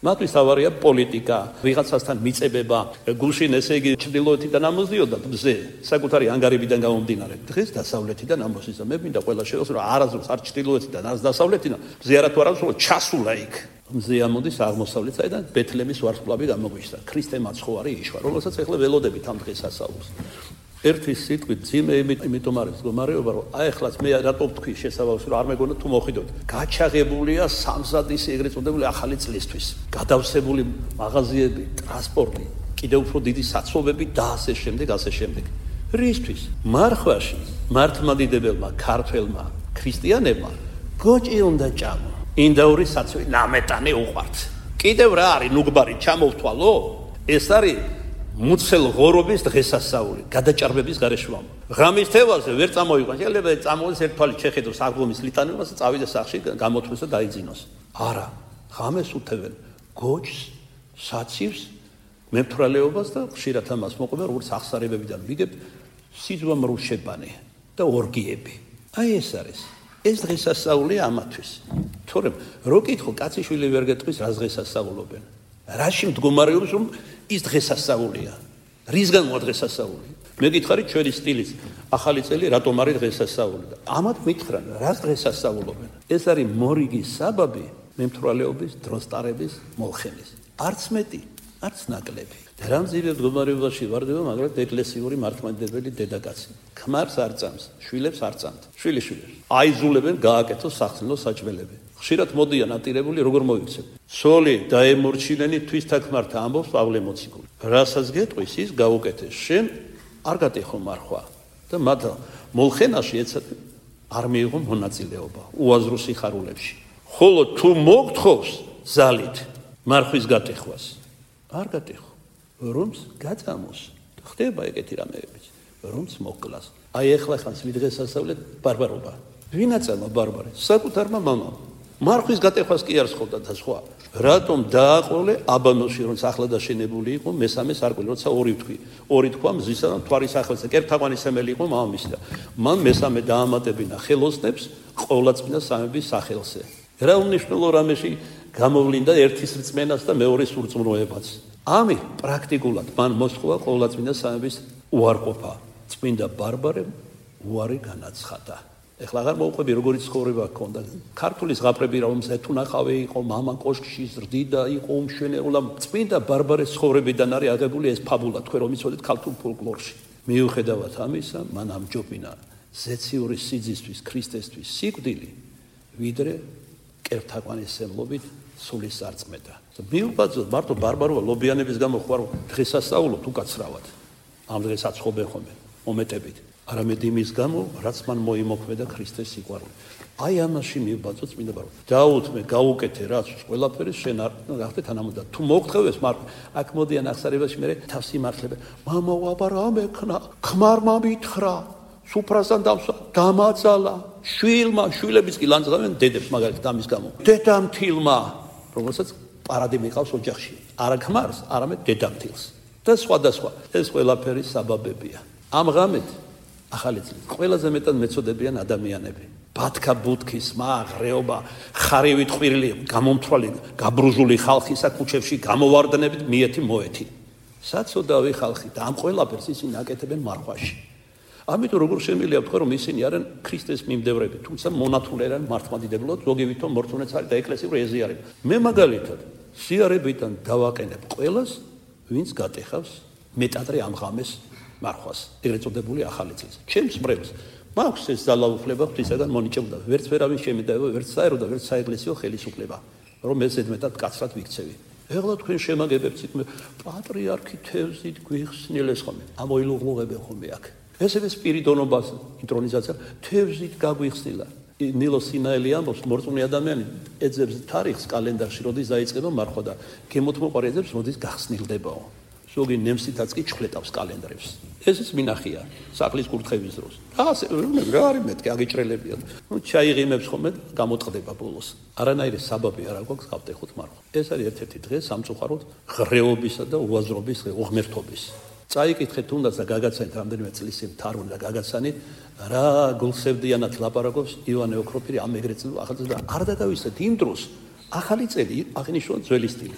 Speaker 1: მათთვის თავარია პოლიტიკა, ვიღაცასთან მიწებება, გულშინ ესე იგი ჩრდილოეთიდან ამოსდიოდა მზე, საკუთარი ანგარებიდან გამომდინარე. დღეს დასავლეთიდან ამოსდის და მე მინდა ყველა შევას რომ არასდროს არ ჩრდილოეთიდან, არ დასავლეთიდან, მზე არა თუ არა სულ ჩასულა იქ. მზე ამოდის აღმოსავლეთიდან, ბეთლემის ვარსკვლავი გამოგვიშთა. ქრისტე მაცხოვარი იშვა, რომელსაც ეხლა ველოდებით ამ დღესასწაულს. ერთი სიტყვით ძიმე იმიტომ არის მდგომარეობა რომ აი ახლაც მე რატომ თქვი შესავალს რომ არ მეგონა თუ მოხიდოთ გაჩაღებულია სამზადის ეგრეთ წოდებული ახალი წლისთვის გადავსებული მაღაზიები ტრანსპორტი კიდევ უფრო დიდი საცობები და ასე შემდეგ ასე შემდეგ რისთვის მარხვაში მართლმადიდებელმა ქართველმა ქრისტიანებმა გოჭი უნდა ჭამო ინდაური საცვი ნამეტანი უყვართ კიდევ რა არის ნუგბარი ჩამოვთვალო ეს არის მუცელ ღორობის დღესასწაული გადაჭარბების გარეშვამ ღამის თევაზე ვერ წამოიყვან შეიძლება წამოდეს ერთვალი შეხედოს აღგომის ლიტანებას და წავიდეს სახში გამოთვლეს და დაიძინოს არა ღამეს უთევენ გოჭს საცივს მემთვრალეობას და ხშირად ამას მოყვება როგორც ახსარებებიდან ვიგებ სიძვამრუშებანი და ორგიები აი ეს არის ეს დღესასწაული ამათვის თორემ რო კითხო კაციშვილი ვერ გეტყვის რა დღესასწაულობენ რაში მდგომარეობს რომ ის დღესასწაულია რისგან მოა დღესასწაული მე გითხარით ჩვენი სტილის ახალი წელი რატომ არის დღესასწაული და ამათ მითხრან რას დღესასწაულობენ ეს არის მორიგი საბაბი მემთვრალეობის დროსტარების molxenis არც მეტი არც ნაკლები და რამზივე მდგომარეობაში ვარდება მაგრამ ეკლესიური მართლმადიდებელი დედაკაცი ქმარს არ წამს შვილებს არ წამთ შვილიშვილებს აიზულებენ გააკეთოს სახსნელო საჭმელები ხშირად მოდიან ატირებული როგორ მოიქცენ სოლი დაემორჩილენი თვისთაქმართა ამბობს პავლე მოციქული რასაც გეტყვის ის გაუკეთეს შენ არ გატეხო მარხვა და მათ molxenაში ეცად არ მიიღო მონაწილეობა უაზრო სიხარულებში ხოლო თუ მოგთხოვს ზალით მარხვის გატეხვას არ გატეხო რომს გაწამოს ხდება ეგეთი რამეებიც რომს მოკლას აი ეხლა ხანს ვიდღესასწავლეთ ბარბარობა ვინაწამა ბარბარე საკუთარმა მამამ მარხვის გატეხვას კი არ სხობდა და სხვა რატომ დააყოლე აბანოში რომ ახლა დაშენებული იყო მესამე სარკველი როცა ორი თქვი ორი თქვა მზისა და მთვარის სახელზე კერპთაყვანისმელი იყო მამამისი და მან მესამე დაამატებინა ხელოსნებს ყოვლადწმინდა სამების სახელზე რა უნიშნელო რამეში გამოვლინდა ერთის რწმენას და მეორის ურწმუნოებაც ამი პრაქტიკულად მან მოსთხოვა ყოვლადწმინდა სამების უარყოფა წმინდა ბარბარემ უარი განაცხადა ეხლა აღარ მოუყვები როგორი ცხოვრება ჰქონდა ქართული ზღაპრები რომელსაც თუ ნახავე იყო მამა კოშკში ზრდიდა იყო უმშვენეულა წმინდა ბარბარეს ცხოვრებიდან არის აღებული ეს ფაბულა თქვენ რომ იცოდეთ ქართულ ფოლკლორში მიუხედავად ამისა მან ამჯობინა ზეციური სიძისთვის ქრისტესთვის სიკვდილი ვიდრე კერპთაყვანისმლობით სულის სარწმედა მიუბაძოთ მარტო ბარბაროა ლობიანების გამო ხوار დღესასწაულობთ უკაცრავად ამ დღეს აცხობენ ხოლმე მომეტებით არამედ იმის გამო რაც მან მოიმოქმედა ქრისტეს სიყვარული აი ამაში მიუბაძოთ წმინდა ბარბარე დაუთმე გაუკეთე რაც ყველაფერი შენ არ გახდე თანამედროვე თუ მოგთხევეს მაგრამ აქ მოდიან ახსარებაში მე თავს იმართლებენ მამა აბარა მეკნა ქმარმა მითხრა სუფრასთან დავსვა დამაძალა შვილმა შვილების კი ლანძღავენ დედებს მაგალითად ამის გამო დედამთილმა რომელსაც პარადიმი ყავს ოჯახში არა ქმარს არამედ დედამთილს და სხვა და სხვა ეს ყველაფერი საბაბებია ამ ღამით ახალი წელი ყველაზე მეტად მეწოდებიან ადამიანები ბათქა ბუდქის მაღრეობა ხარივით ყვირილი გამომთვალი გაბრუჟული ხალხი საკუჩებში გამოვარდნებით მიეთი მოეთი საწოდავი ხალხი და ამ ყველაფერს ისინი აკეთებენ მარხვაში ამიტომ როგორ შემიძლია ვთქვა რომ ისინი არიან ქრისტეს მიმდევრები თუმცა მონათული არიან მართლმადიდებლად ზოგი ვითომ მორწმუნეც არის და ეკლესიური ეზიარება მე მაგალითად სიარებიდან დავაყენებ ყველას ვინც გატეხავს მეტადრე ამ ღამეს მარხვას ეგრეთ წოდებული ახალი წლის ჩემს მრევლს მაქვს ეს ძალაუფლება ღვთისაგან მონიჭებდა ვერც ვერავინ შემედაება ვერც საერო და ვერც საეკლესიო ხელისუფლება რომ ეს ზედმეტად კაცრად ვიქცევი ეხლა თქვენ შემაგებებთ მე პატრიარქი თევზით გვიხსნილეს ხოლმე ამოილუღლუღებენ ხოლმე აქ ესევე სპირიდონობას ინტრონიზაცია თევზით გაგვიხსნილა ნილოს სინაელი ამბობს მორწმუნე ადამიანი ეძებს თარიღს კალენდარში როდის დაიწყება მარხვა და გემოთმოყარი ეძებს როდის გახსნილდებაო ზოგი ნემსითაც კი ჩხლეტავს კალენდრებს ესეც მინახია სახლის კურთხევის დროს ასე რა არის მეთქი აგიჭრელებიან ნუ ჩაიღიმებს ხოლმე გამოტყდება ბოლოს არანაირი საბაბი არ აქვს გავტეხოთ მარხვა ეს არის ერთ-ერთი დღე სამწუხაროდ ღრეობისა და უაზრობის უღმერთობის წაიკითხეთ თუნდაც და გაგაცანით რამდენიმე წლის წინ თარუნ და გაგაცანით რა გულსევდიანად ლაპარაკობს ივანე ოქროფირი ამ ეგრეთ წელს ახალწელს და არ დაგავიწყეთ იმ დროს ახალი წელი აღნიშნულ ძველი სტილით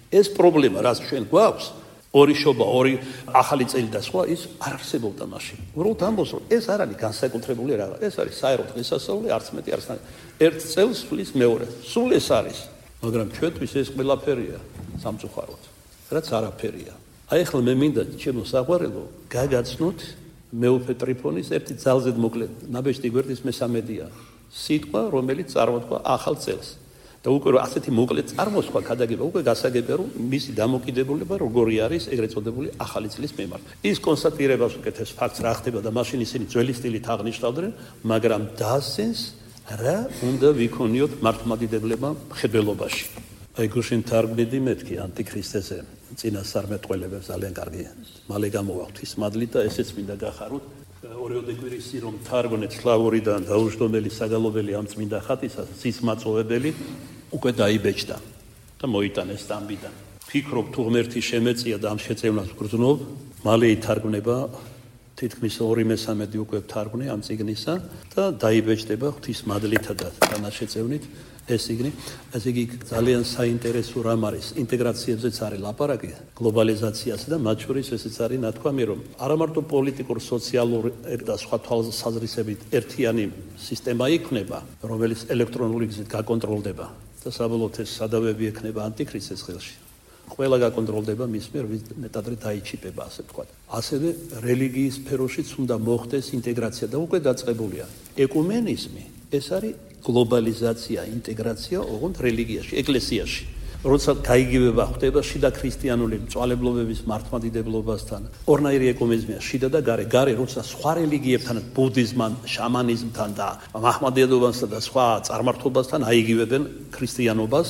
Speaker 1: ეს პრობლემა, რაც ჩვენ გვაქვს, ორი შობა, ორი ახალი წელი და სხვა, ის არ არსებობდა მაშინ. უბრალოდ ამბობს, რომ ეს არ არის განსაკუთრებული რაღაც, ეს არის საერო დღესასწაული, არც მეტი არც ნაკლები. ერთ წელს სulis მეორე. სულ ეს არის. მაგრამ ჩვენთვის ეს ყველაფერია სამწუხაროდ. რაც არაფერია. აი ახლა მე მინდა ჩემო საყვარელო გაგაცნოთ მეუფე ტრიფონის ერთი ძალზედ მოკლე ნაბეჭდი გვერდის მესამედია სიტყვა, რომელიც წარმოთქვა ახალ წელს. და უკვე ასეთი მოკლე წარმოსხვა გადაგება უკვე გასაგებია, რომ მისი დამოკიდებულება როგორი არის ეგრეთ წოდებული ახალი წლის მიმართ. ის კონსტატირებას უკეთეს ფაქტს რა ხდება და მაშინ ისინი ძველი სტილით აღნიშნავდნენ, მაგრამ დასცენს რა უნდა ვიქონიოთ მართლმადიდებლებმა მხედველობაში. აი გუშინ თარგმნიდი მეთქი ანტიქრისტეზე წინასწარმეტყველებებს ძალიან კარგი. მალე გამოვა ღვთისმადლი და ესეც მინდა გახაროთ. ორიოდე კვირისი რომ თარგმნეთ სლავურიდან დაუჯდომელი საგალობელი ამ წმინდა ხატისა სისმაწოვებელი უკვე დაიბეჭდა და მოიტანეს სტამბიდან. ფიქრობ თუ ღმერთი შემეწია და ამ შეწევნას ვგრძნობ, მალე ითარგმნება თითქმის ორი მესამედი უკვე ვთარგმნე ამ წიგნისა და დაიბეჭდება ღვთისმადლითა და თანაშეწევნით ეს წიგნი. ესე იგი ძალიან საინტერესო რამ არის ინტეგრაციებზეც არის ლაპარაკი, გლობალიზაციასა და მათ შორის ესეც არის ნათქვამი, რომ არა მარტო პოლიტიკურ, სოციალურ და სხვა თვალსაზრისებით ერთიანი სისტემა იქნება, რომელიც ელექტრონული გზით გაკონტროლდება და საბოლოოდ ეს სადავები ექნება ანტიქრისტეს ხელში. ყველა გაკონტროლდება მის მიერ, ვის მეტადრე დაიჩიპება, ასე ვთქვათ. ასევე რელიგიის სფეროშიც უნდა მოხდეს ინტეგრაცია და უკვე დაწყებულია. ეკუმენიზმი ეს არის გლობალიზაცია, ინტეგრაცია ოღონდ რელიგიაში, ეკლესიაში. როცა გაიგივება ხდება შიდა ქრისტიანული მწვალებლობების მართლმადიდებლობასთან, ორნაირი ეკუმენიზმია, შიდა და გარე. გარე როცა სხვა რელიგიებთან, ბუდიზმთან, შამანიზმთან და მაჰმადიადობასთან და სხვა წარმართობასთან აიგივებენ ქრისტიანობას.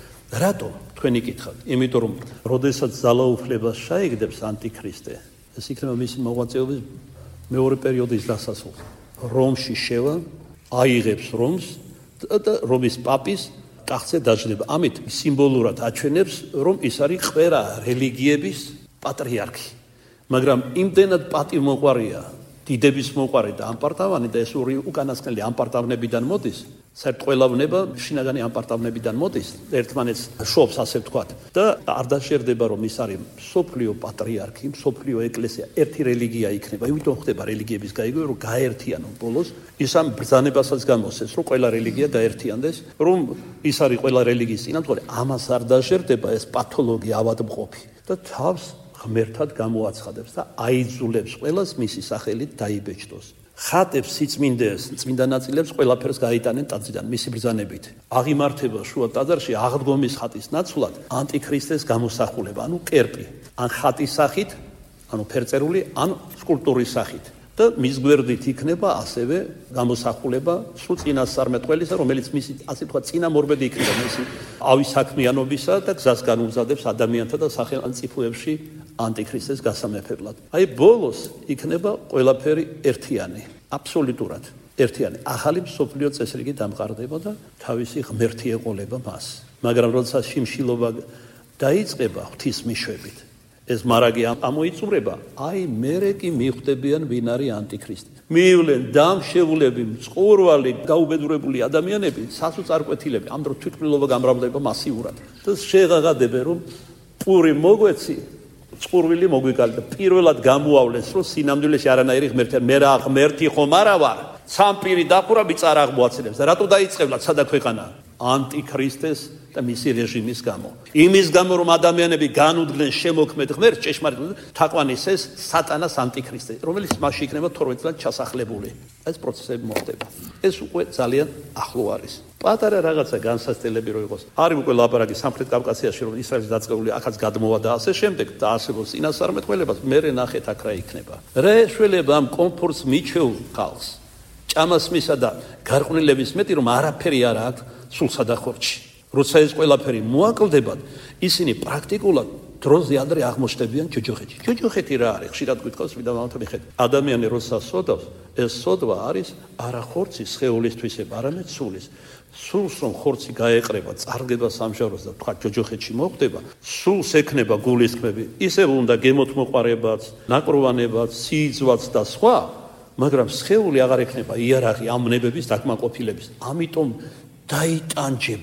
Speaker 1: რატო? თქვენი კითხავთ. იმიტომ რომ როდესაც ძალაუფლებას შეიგდებს ანტიქრისტე, ეს იქნება მისი მოღვაწეობის მეორე პერიოდის დასასრულს. რომში შევა აიღებს რომს და რომის პაპის ტახტზე დაჯდება. ამით სიმბოლურად აჩვენებს, რომ ის არის ყველა რელიგიების პატრიარქი. მაგრამ იმდენად პატივმოყვარია, დიდების მოყვარე და ამპარტავანი და ეს ორი უკანასკნელი ამპარტავნებიდან მოდის. საერთოდ ყველა ვნება შინაგანი ამპარტავნებიდან მოდის, ერთმანეთს შობს, ასე ვთქვათ. და არ დაშერდება, რომ ის არის სოფლიო პატრიარქი, სოფლიო ეკლესია, ერთი რელიგია იქნება. იმიტომ ხდება რელიგიების გაიგო, რომ გაერთიანონ ბოლოს. ის ამ ბრძანებასაც გამოსცეს, რომ ყველა რელიგია გაერთიანდეს, რომ ის არის ყველა რელიგიის წინამძღოლი. ამას არ დაშერდება ეს პათოლოგია ავადმყოფი და თავს ღმერთად გამოაცხადებს და აიძულებს ყველას მისი სახელით დაიბეჭდოს. ხატებს სიწმინდეს, წმინდა ნაწილებს ყველაფერს გაიტანენ ტაძრიდან მისი ბრძანებით. აღიმართება შუა ტაძარში აღდგომის ხატის ნაცვლად ანტიქრისტეს გამოსახულება, ანუ კერპი, ან ხატის სახით, ანუ ფერწერული, ან სკულპტურის სახით. და მის გვერდით იქნება ასევე გამოსახულება სულ წინასწარმეტყველისა, რომელიც მისი, ასე ვთქვათ, წინამორბედი იქნება მისი ავის საქმიანობისა და გზას განუგზადებს ადამიანთა და სახელმწიფოებში ანტიქრისტეს გასამეფებლად. აი ბოლოს იქნება ყველაფერი ერთიანი, აბსოლუტურად ერთიანი. ახალი მსოფლიო წესრიგი დამყარდება და თავისი ღმერთი ეყოლება მას. მაგრამ როდესაც შიმშილობა დაიწყება ღვთისმიშვებით, ეს მარაგი ამოიწურება, აი მერე კი მიხვდებიან ვინ არის ანტიქრისტი. მივლენ დამშევლები, მწყურვალი, გაუბედურებული ადამიანები, სასოწარკვეთილები, ამ დროს თვითმკვლელობა გამრავლდება მასიურად. და შეღაღადებენ, რომ პური მოგვეცი, წყურვილი მოგვიკალი და პირველად გამოავლეს, რომ სინამდვილეში არანაირი ღმერთი არ, მე რა ღმერთი ხომ არა ვარ, სამპირი დახურა მიწარ აღმოაცილებს და რატო დაიწყებლა სადა ქვეყანა? ანტიქრისტეს და მისი რეჟიმის გამო. იმის გამო, რომ ადამიანები განუდგნენ შემოქმედ ღმერთს, ჭეშმარიტ თაყვანის ეს სატანას ანტიქრისტე, რომელიც მასში იქნება თორმეტ წლად ჩასახლებული. ეს პროცესები მოხდება. ეს უკვე ძალიან ახლო არის. პატარა რაღაცა განსასწრებელი რო იყოს. არის უკვე ლაპარაკი სამხრეთ კავკასიაში, რომ ისრაელის დაწყებული ახაც გადმოვა და ასე შემდეგ და არსებობს წინასწარმეტყველებას, მერე ნახეთ აქ რა იქნება. რა ეშველება ამ კომფორტს მიჩეულ ხალხს. ჭამას მისა და გარყვნილების მეტი რომ არაფერი არ აქვს სულსა და ხორცში. როცა ეს ყველაფერი მოაკლდებათ, ისინი პრაქტიკულად დროზე ადრე აღმოჩნდებიან ჯოჯოხეთში. ჯოჯოხეთი რა არის? ხშირად გვითხოვს ვიდა მამათა მიხედვით. ადამიანი როცა სოდავს, ეს სოდვა არის არა ხორცის სხეულისთვისება, არამედ სულის. სულს რომ ხორცი გაეყრება, წარგება სამჟაროს და თქვა ჯოჯოხეთში მოხდება, სულს ექნება გულისხმები, ისევ უნდა გემოთმოყარებაც, ნაკროვანებაც, სიძვაც და სხვა, მაგრამ სხეული აღარ ექნება იერარქია ამ ნებების დაკმაყოფილების. ამიტომ დაიტანჯება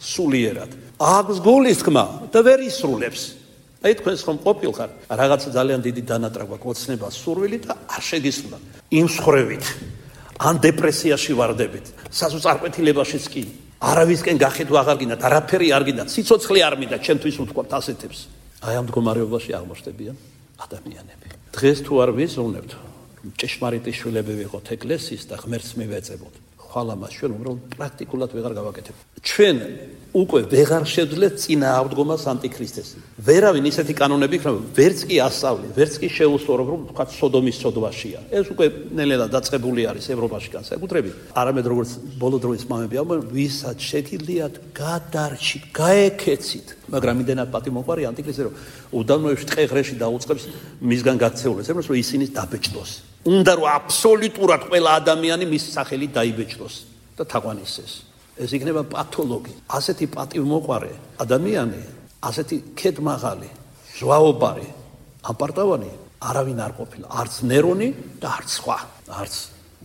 Speaker 1: სულიერად. აქვს გულის თქმა და ვერ ისრულებს. აი თქვენს ხომ ყოფილხარ, რაღაცა ძალიან დიდი დანატრაგვა გოცნება სურვილი და არ შეგისრულა. იმ სხრევით, ან დეპრესიაში ვარდებით, სასოწარკვეთილებაშიც კი არავისკენ გახეთ აღარ გინდათ, არაფერი არ გინდათ, სიცოცხლე არ მინდა, ჩემთვის უთქვამთ ასეთებს. აი ამ მდგომარეობაში აღმოჩნდებიან ადამიანები. დღეს თუ არ ვიზრუნებთ, ჭეშმარიტი შვილები ვიყოთ ეკლესიის და ღმერთს მივეწებოთ. ხვალ ამას ჩვენ უბრალოდ პრაქტიკულად ვეღარ გავაკეთებ. ჩვენ უკვე ვეღარ შევძლეთ წინააღმდგომას ანტიქრისტეს. ვერავინ ისეთი კანონები იქნება, ვერც კი ასწავლე, ვერც კი შეუსწორო, რომ თქვა სოდომის სოდვაშია. ეს უკვე ნელ-ნელა დაწყებული არის ევროპაში განსაკუთრებით. არამედ როგორც ბოლო დროის მამები ამბობენ, ვისაც შეგიძლიათ გადარჩი, გაეკეცით. მაგრამ იმდენად პატიმოყვარი ანტიქრისტე, რომ უდანოებში ტყეღრეში დაუწყებს მისგან გაქცეულებს, ემროს რომ ისინი დაბეჭდოს. უნდა რომ აბსოლუტურად ყველა ადამიანი მის სახელით დაიბეჭდოს და თაყვანისცეს. ეს იქნება პათოლოგი. ასეთი პატივმოყვარე ადამიანი, ასეთი ქედმაღალი, ზვაობარი, ამპარტავანი არავინ არ ყოფილა, არც ნერონი და არც სხვა, არც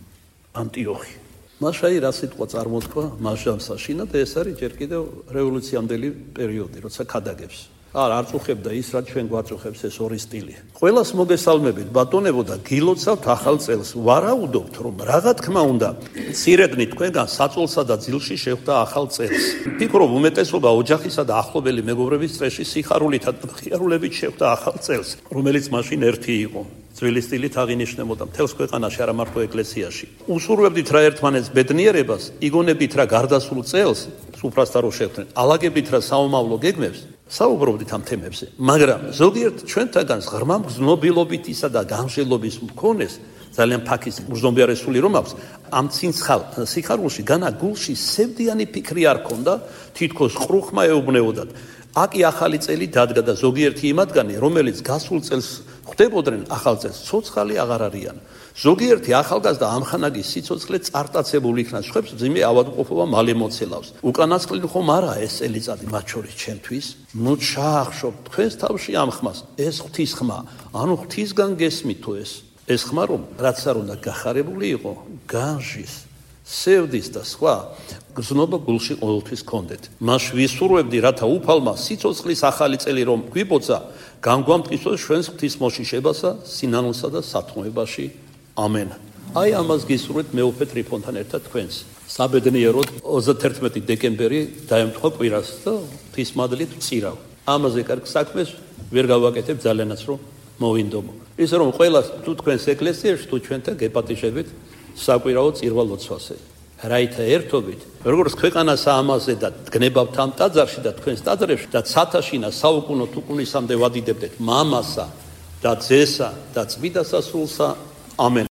Speaker 1: ანტიოხი. მაშაი რა სიტყვა წარმოთქვა მასჟამსაშინა და ეს არის ჯერ კიდევ რევოლუციამდელი პერიოდი, როცა ქადაგებს. არ არ წუხებდა ის, რაც ჩვენ გვაწუხებს ეს ორი სტილი. ყველას მოგესალმებით, ბატონებო და გილოცავთ ახალ წელს. ვარაუდობთ, რომ რაღა თქმა უნდა, მცირედნი თქვენგან საწოლსა და ძილში შეხვდა ახალ წელს. ფიქრობ, უმეტესობა ოჯახისა და ახლობელი მეგობრების წრეში სიხარულითა და ხიარულებით შეხვდა ახალ წელს, რომელიც მაშინ ერთი იყო. ძველი სტილით აღინიშნებოდა მთელს ქვეყანაში, არა მარტო ეკლესიაში. უსურვებდით რა ერთმანეთს ბედნიერებას, იგონებით რა გარდასულ წელს, სუფრასთან რო შეხვდნენ, ალაგებით რა საომავლო გეგმებს. საუბრობდით ამ თემებზე, მაგრამ ზოგიერთ ჩვენთაგანს ღრმა მგზნობილობითისა და გამჟელობის მქონეს ძალიან ფაქის უზომბიარესული რომ აქვს ამ ცინცხალ სიხარულში განა გულში სევდიანი ფიქრი არ ქონდა, თითქოს ყრუხმა ეუბნეოდათ. აკი ახალი წელი დადგა და ზოგიერთი იმათგანი, რომელიც გასულ წელს ხვდებოდნენ ახალ წელს, ცოცხალი აღარ არიან. ზოგიერთი ახალგაზრდა ამხანაგის სიცოცხლე წარტაცებული იქნა, ხვებს მძიმე ავადმყოფობა მალე მოცელავს. უკანასკნელი ხომ არა ეს წელიწადი მათ შორის ჩემთვის? ნუ ჩაახშობ თქვენს თავში ამ ხმას, ეს ღვთის ხმა, ანუ ღვთისგან გესმით თუ ეს. ეს ხმა რომ რაც არ უნდა გახარებული იყო, განжის, სევდის და სხვა გზნობა გულში ყოველთვის გქონდეთ. მას ვისურვებდი, რათა უფალმა სიცოცხლის ახალი წელი რომ გვიბოცა, განგვამტკიცოს ჩვენს ღვთის მოშიშებასა, სინანულსა და სათქმეებაში. ამენ. აი ამას გისურვებთ მეუფე ტრიფონთან ერთად თქვენს. საბედნიეროდ ოცდაერთმეტი დეკემბერი დაემთხვა კვირას და ღვთის მადლით ვწირავ. ამაზე კარგ საქმეს ვერ გავაკეთებ ძალიანაც რომ მოვინდომო. ისე რომ ყველა თუ თქვენს ეკლესიაში თუ ჩვენთან გეპატიჟებით საკვირაო წირვა ლოცვაზე. რაითა ერთობით, როგორც ქვეყანას ამაზე და გნებავთ ამ ტაძარში და თქვენს ტაძრებში და ცათაშინა საუკუნო თუკუნისამდე ვადიდებდეთ მამასა და ძესა და წმინდა სასულსა. ამენ.